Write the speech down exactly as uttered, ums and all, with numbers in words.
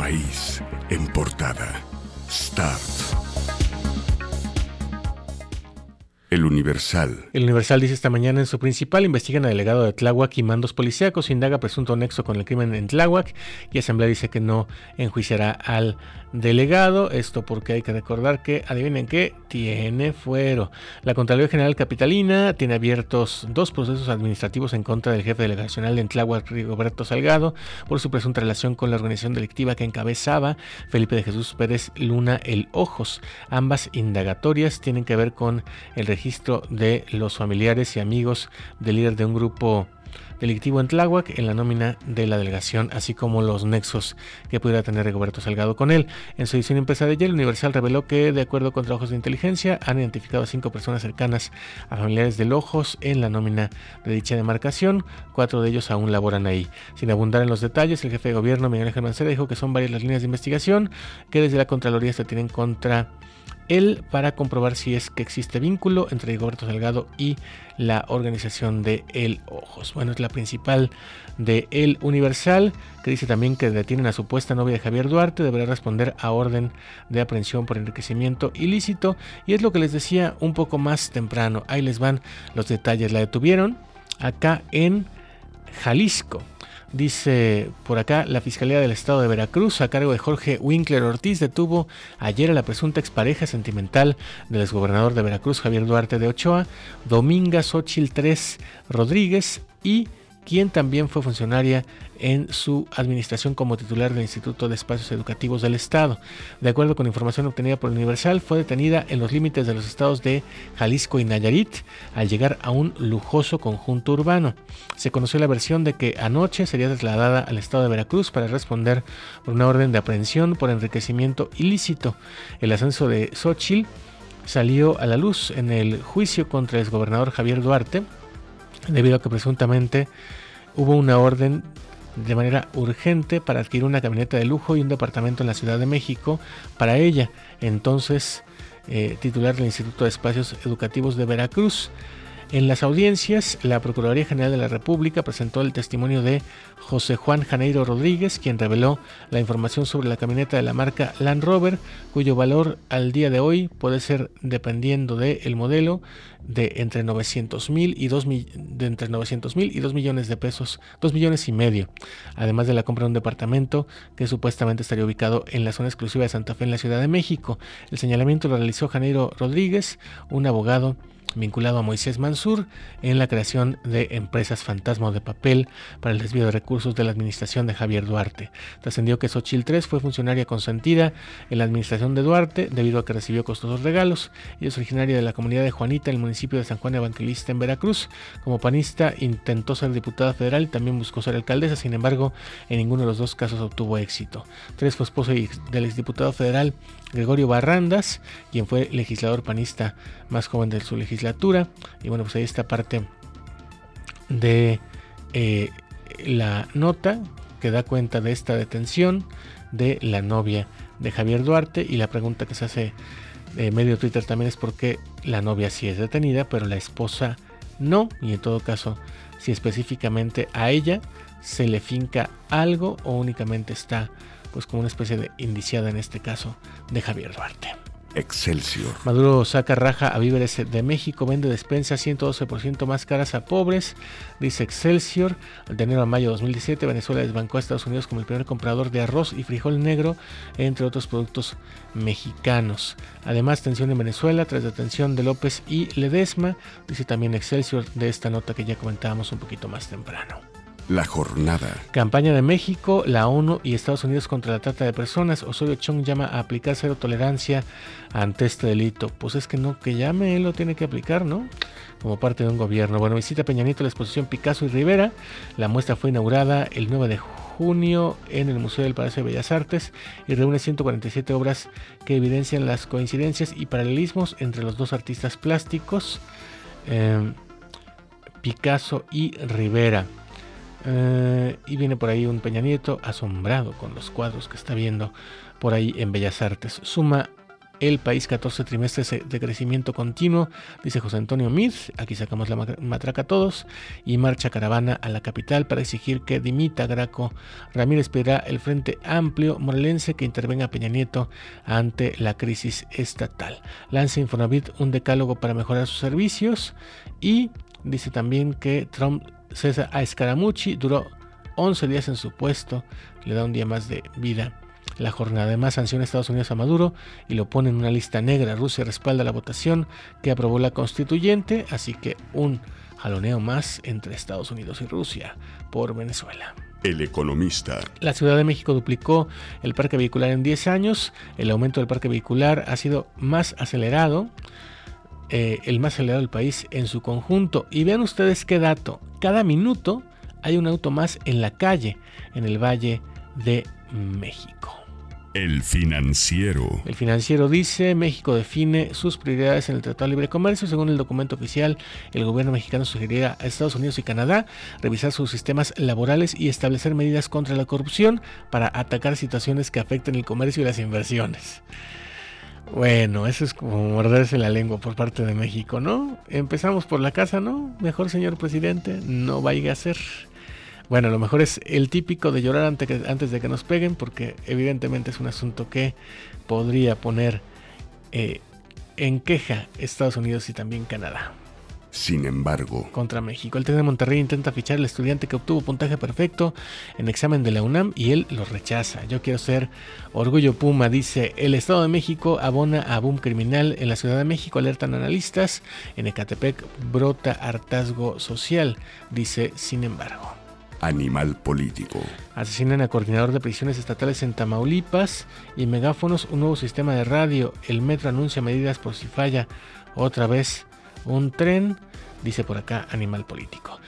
país en portada. Start. El Universal. El Universal dice esta mañana en su principal: investigan al delegado de Tláhuac y mandos policíacos, indaga presunto nexo con el crimen en Tláhuac, y Asamblea dice que no enjuiciará al delegado. Esto porque hay que recordar que, adivinen qué, tiene fuero. La Contraloría General Capitalina tiene abiertos dos procesos administrativos en contra del jefe delegacional en Tláhuac, Rigoberto Salgado, por su presunta relación con la organización delictiva que encabezaba Felipe de Jesús Pérez Luna el Ojos. Ambas indagatorias tienen que ver con el registro de los familiares y amigos del líder de un grupo delictivo en Tláhuac en la nómina de la delegación, así como los nexos que pudiera tener Rigoberto Salgado con él. En su edición impresa de ayer, el Universal reveló que, de acuerdo con trabajos de inteligencia, han identificado a cinco personas cercanas a familiares del Ojos en la nómina de dicha demarcación. Cuatro de ellos aún laboran ahí. Sin abundar en los detalles, el jefe de gobierno, Miguel Ángel Mancera, dijo que son varias las líneas de investigación que desde la Contraloría se tienen contra él para comprobar si es que existe vínculo entre Rigoberto Salgado y la organización de El Ojos. Bueno, es la principal de El Universal, que dice también que detienen a supuesta novia de Javier Duarte, deberá responder a orden de aprehensión por enriquecimiento ilícito, y es lo que les decía un poco más temprano. Ahí les van los detalles. La detuvieron acá en Jalisco. Dice por acá: la Fiscalía del Estado de Veracruz, a cargo de Jorge Winkler Ortiz, detuvo ayer a la presunta expareja sentimental del exgobernador de Veracruz, Javier Duarte de Ochoa, Dominga Xochitl tres Rodríguez, y quien también fue funcionaria en su administración como titular del Instituto de Espacios Educativos del Estado. De acuerdo con información obtenida por el Universal, fue detenida en los límites de los estados de Jalisco y Nayarit al llegar a un lujoso conjunto urbano. Se conoció la versión de que anoche sería trasladada al estado de Veracruz para responder por una orden de aprehensión por enriquecimiento ilícito. El ascenso de Xochitl salió a la luz en el juicio contra el exgobernador Javier Duarte, debido a que presuntamente hubo una orden de manera urgente para adquirir una camioneta de lujo y un departamento en la Ciudad de México para ella, entonces eh, titular del Instituto de Espacios Educativos de Veracruz. En las audiencias, la Procuraduría General de la República presentó el testimonio de José Juan Janeiro Rodríguez, quien reveló la información sobre la camioneta de la marca Land Rover, cuyo valor al día de hoy puede ser, dependiendo del modelo, de entre novecientos mil y dos de entre novecientos mil y dos millones de pesos, dos millones y medio, además de la compra de un departamento que supuestamente estaría ubicado en la zona exclusiva de Santa Fe en la Ciudad de México. El señalamiento lo realizó Janeiro Rodríguez, un abogado vinculado a Moisés Mansur en la creación de empresas fantasma de papel para el desvío de recursos de la administración de Javier Duarte. Trascendió que Xochitl tres fue funcionaria consentida en la administración de Duarte debido a que recibió costosos regalos. Ella es originaria de la comunidad de Juanita, en el municipio de San Juan Evangelista, en Veracruz. Como panista intentó ser diputada federal y también buscó ser alcaldesa, sin embargo en ninguno de los dos casos obtuvo éxito. Tres fue esposo del exdiputado federal Gregorio Barrandas, quien fue legislador panista más joven de su legislatura. Y bueno, pues ahí está parte de eh, la nota que da cuenta de esta detención de la novia de Javier Duarte, y la pregunta que se hace de medio Twitter también es por qué la novia sí es detenida pero la esposa no, y en todo caso si específicamente a ella se le finca algo o únicamente está pues como una especie de indiciada en este caso de Javier Duarte. Excelsior. Maduro saca raja a víveres de México, vende despensas ciento doce por ciento más caras a pobres, dice Excelsior. De enero a mayo de dos mil diecisiete, Venezuela desbancó a Estados Unidos como el primer comprador de arroz y frijol negro, entre otros productos mexicanos. Además, tensión en Venezuela tras detención de López y Ledesma, dice también Excelsior de esta nota que ya comentábamos un poquito más temprano. La jornada. Campaña de México, la ONU y Estados Unidos contra la trata de personas. Osorio Chong llama a aplicar cero tolerancia ante este delito. Pues es que no, que llame, él lo tiene que aplicar, ¿no? Como parte de un gobierno. Bueno, visita Peña Nieto la exposición Picasso y Rivera. La muestra fue inaugurada el nueve de junio en el Museo del Palacio de Bellas Artes y reúne ciento cuarenta y siete obras que evidencian las coincidencias y paralelismos entre los dos artistas plásticos, eh, Picasso y Rivera. Uh, y viene por ahí un Peña Nieto asombrado con los cuadros que está viendo por ahí en Bellas Artes. Suma el país catorce trimestres de crecimiento continuo, dice José Antonio Mid. Aquí sacamos la matraca todos. Y marcha caravana a la capital para exigir que dimita Graco. Ramírez pedirá el Frente Amplio morelense que intervenga Peña Nieto ante la crisis estatal. Lanza Infonavit un decálogo para mejorar sus servicios. Y dice también que Trump cesa a Scaramucci, duró once días en su puesto, le da un día más de vida. La jornada además sanciona a Estados Unidos a Maduro y lo pone en una lista negra. Rusia respalda la votación que aprobó la constituyente, así que un jaloneo más entre Estados Unidos y Rusia por Venezuela. El Economista. La Ciudad de México duplicó el parque vehicular en diez años. El aumento del parque vehicular ha sido más acelerado, eh, el más acelerado del país en su conjunto. Y vean ustedes qué dato, cada minuto hay un auto más en la calle en el Valle de México. El Financiero. El Financiero dice: México define sus prioridades en el Tratado de Libre Comercio. Según el documento oficial, el gobierno mexicano sugerirá a Estados Unidos y Canadá revisar sus sistemas laborales y establecer medidas contra la corrupción para atacar situaciones que afecten el comercio y las inversiones. Bueno, eso es como morderse la lengua por parte de México, ¿no? Empezamos por la casa, ¿no? Mejor, señor presidente, no vaya a ser. Bueno, a lo mejor es el típico de llorar antes, que, antes de que nos peguen, porque evidentemente es un asunto que podría poner eh, en queja Estados Unidos y también Canadá. Sin embargo, contra México. El T E C de Monterrey intenta fichar al estudiante que obtuvo puntaje perfecto en examen de la UNAM y él lo rechaza. Yo quiero ser orgullo Puma, dice. El Estado de México abona a boom criminal en la Ciudad de México, alertan analistas. En Ecatepec brota hartazgo social, dice. Sin embargo, Animal Político. Asesinan a coordinador de prisiones estatales en Tamaulipas. Y megáfonos, un nuevo sistema de radio. El metro anuncia medidas por si falla otra vez un tren, dice por acá Animal Político.